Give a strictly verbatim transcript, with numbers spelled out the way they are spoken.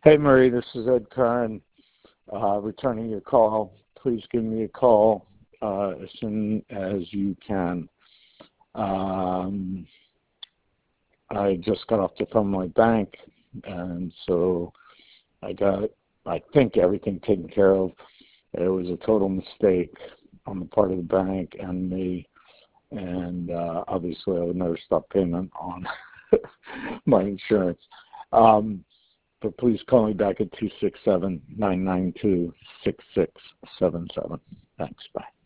Hey, Marie, this is Ed Curran, uh, returning your call. Please give me a call uh, as soon as you can. Um, I just got off the phone with my bank, and so I got, I think, everything taken care of. It was a total mistake on the part of the bank and me, and uh, obviously I would never stop payment on my insurance. Um, but please call me back at two six seven, nine nine two, six six seven seven. Thanks. Bye.